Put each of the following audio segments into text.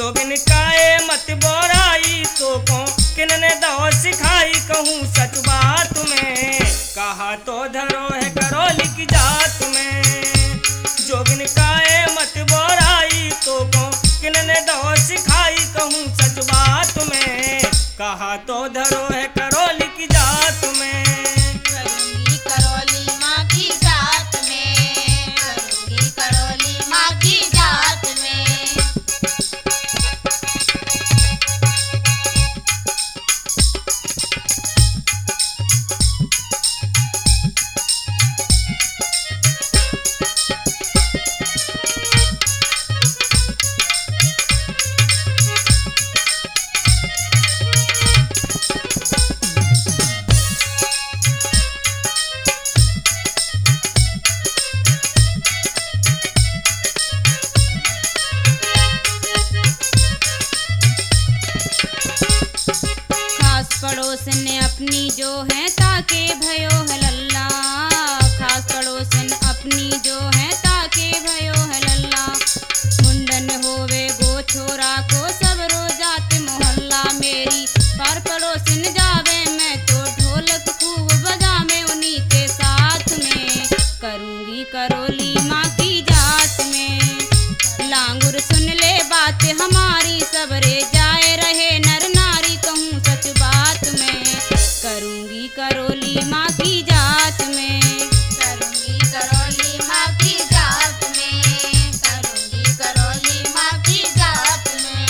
जोगिन काए मत बोराई तो को किनने दो सिखाई कहूँ सच बात में कहा तो धरो है करौली की जात में। जोगिन काए मत बोराई तो को किनने दो सिखाई कहूँ सच बात में कहा तो धरो है करौली की जात में। करूंगी करौली माँ की जात में, करूंगी करौली माँ की जात में। खास पड़ोसन अपनी जो है ताके भयो है लल्ला, खास पड़ोसन अपनी जो है ताके भयो है लल्ला। मुंडन होवे गो छोरा को सब रोजात मोहल्ला, मेरी पर पड़ोसन जावे मैं तो ढोलक खूब बजावे उन्हीं के साथ में। करूंगी करौली माँ की जात में, लांगुर सुन ले बात हमारी सबरे जाए रहे नर नारी कहूँ सच बात में। करूंगी करौली माँ की जात में, करूंगी करौली माँ की जात में, करूंगी करौली माँ की जात में।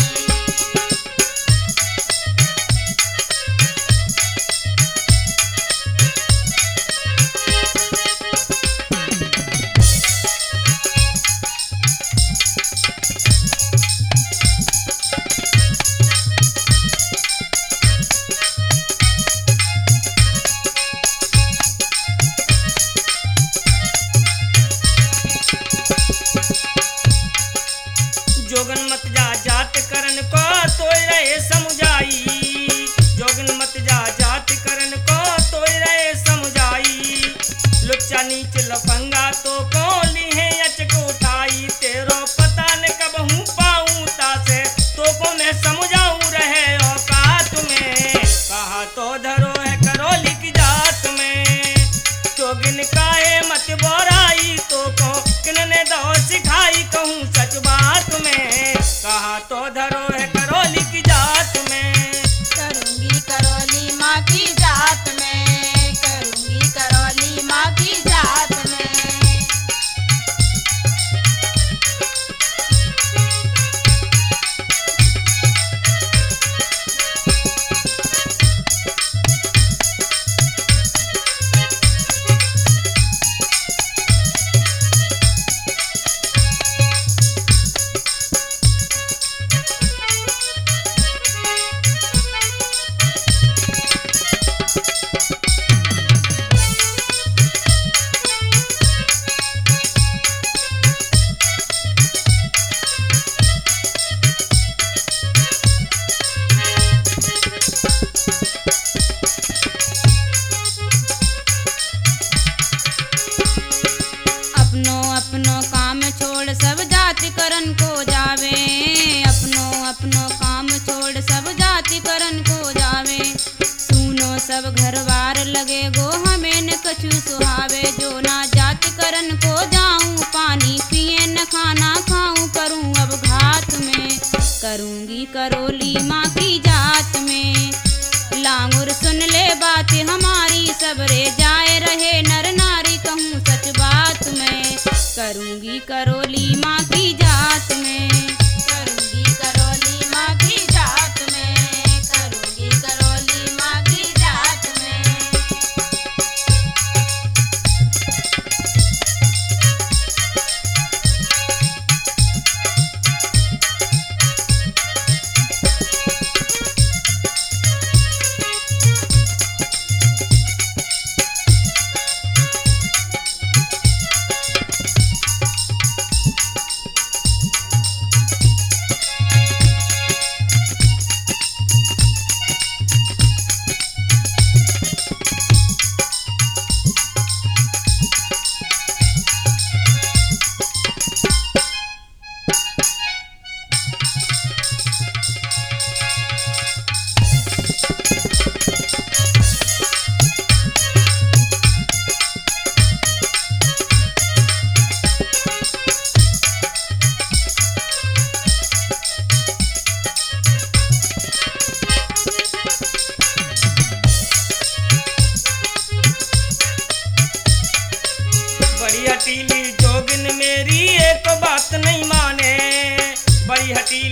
जोगन मत जा जात करन को तोय रहे समझाई, जोगन मत जा जात करन को तोय रहे समझाई। लुच्चा नीच लफंगा तो कोली है अचक उठाई, तेरो पता न कब हूँ पाऊँ तासे तो को मैं समझाऊँ रहे औकात में कहा तो धरो है करौली की जात में। जोगिन काहे मत बोराई तो को किनने दो सिखाई कहूँ सच बात में कहा तो धरो है करौली की जात में। करूंगी करौली माँ की जात में, करूंगी करौली माँ की जात में। अपनो अपनो काम छोड़ सब जाति करन को जावे, अपनो अपनो काम छोड़ सब जाति करन को जावे। सुनो सब घर बार लगे गो हमें न कछु सुहावे, जो ना जाति करन को जाऊं पानी पिए न खाना खाऊं करूं अब घात में। करूंगी करौली माँ की जात में, लांगुर सुन ले बात हमारी सबरे जाए रहे नर नारी कहूँ सच बात में। करूंगी करौली माँ की जात में, करूंगी करौली माँ की जात में, करूंगी करौली माँ की जात में। घटी